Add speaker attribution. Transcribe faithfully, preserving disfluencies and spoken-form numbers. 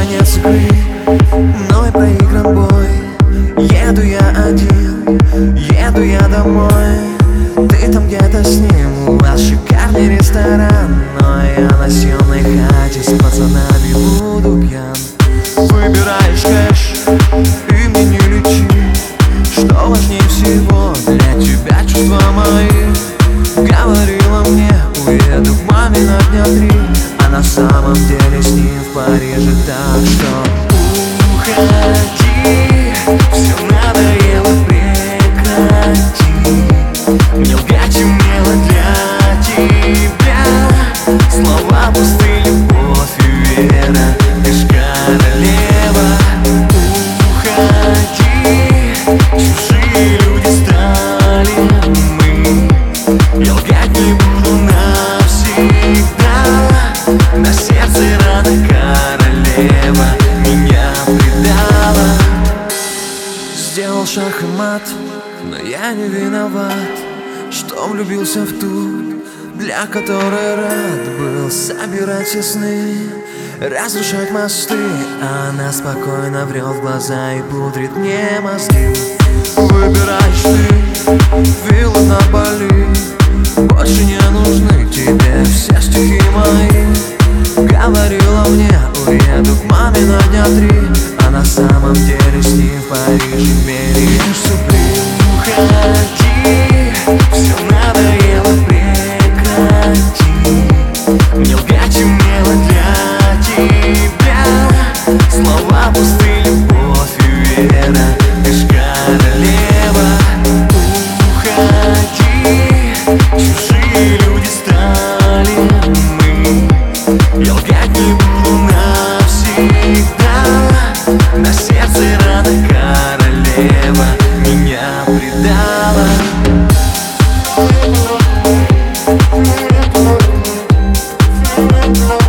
Speaker 1: конец игры, мной проигран бой. Еду я один, еду я домой. Ты там где-то с ним, у вас шикарный ресторан, но я на съемной хате с пацанами буду пьян. Выбираешь кэш и мне не лечи, что важнее всего для тебя чувства мои. Говорила мне, уеду к маме на дня три, а на самом деле с ним в Париже. Так что уходи, все надоело, прекрати. Не лгать и умела для тебя слова пустые, любовь и вера, ты ж королева. Уходи, чужие люди стали мы, я лгать не буду навсегда. На сердце рана, королева меня предала. Сделал шаг и мат, но я не виноват, что влюбился в ту, для которой рад был собирать все сны, разрушать мосты. Она спокойно врет в глаза и пудрит мне мозги. Выбираешь ты, вилла на Бали, больше не нужны тебе все стихи мои. Говорила мне, уеду к маме на дня три, а на самом деле с ним в Париже меряешь суприм. Уходи, все надоело, прекрати. Не лгать и умела для тебя слова пустые, любовь и вера, ты ж королева. Уходи, чужие люди стали мы, я лгать не буду навсегда. На сердце рана, королева меня предала.
Speaker 2: We'll be right back.